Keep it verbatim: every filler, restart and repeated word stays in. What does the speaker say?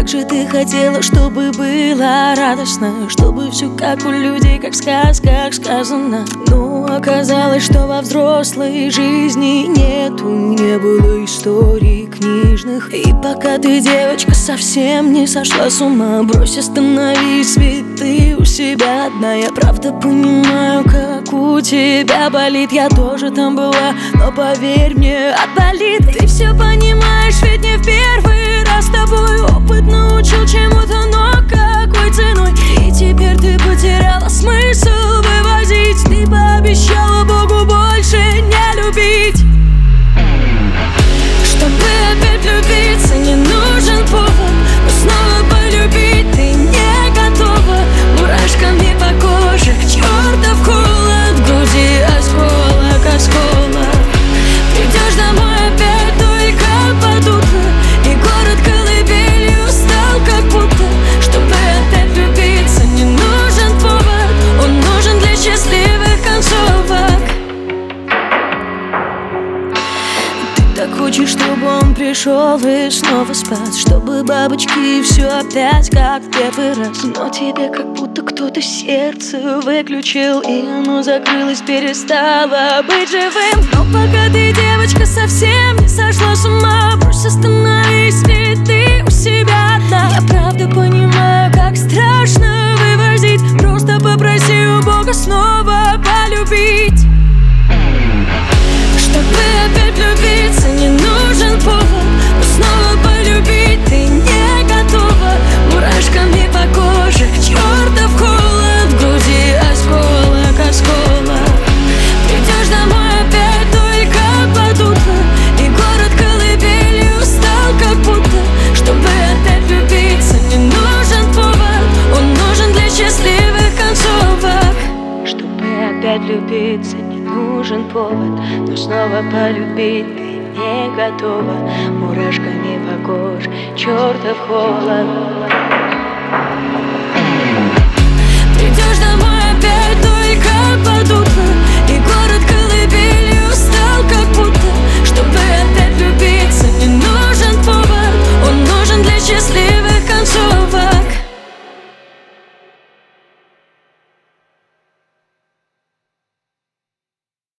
как же ты хотела, чтобы было радостно, чтобы все как у людей, как в сказках сказано. Но оказалось, что во взрослой жизни нету, не было историй книжных. И пока ты, девочка, совсем не сошла с ума, брось, остановись, ведь ты у себя одна. Я правда понимаю, как у тебя болит, я тоже там была, но поверь мне, отболит. Ты все понимаешь, ведь не в первый раз с тобой опыт научил чему-то, но какой ценой? И теперь ты потеряла смысл вывозить. Ты пообещала Богу больше не любить. Чтобы опять влюбиться, не нужен повод, но снова полюбить ты не готова. Мурашками по коже, чертов холод в груди, осколок, осколок. Придешь домой опять только под утро, и город колыбелью стал как будто. Чтобы опять влюбиться, не нужен повод, он нужен для счастливых концовок. Ты так хочешь, чтобы он пришел и снова спать, чтобы бабочки и все опять как в первый раз. Но тебе как будто кто-то сердце выключил, и оно закрылось, перестало быть живым. Но пока ты, девочка, совсем не сошла с ума, брось, остановись, ведь ты у себя одна. Я правда понимаю, как страшно вывозить, просто попроси у Бога снова полюбить. Чтобы опять влюбиться, не нужен повод, но снова полюбить ты не готова. Мурашками по коже, чертов холод в груди, осколок, осколок. Придешь домой опять только под утро, и город колыбелью стал как будто. Чтобы опять влюбиться, не нужен повод, он нужен для счастливых концовок. Чтобы опять влюбиться, не нужен повод, но снова полюбить ты не готова. Мурашками по коже, чертов холод. Придешь домой опять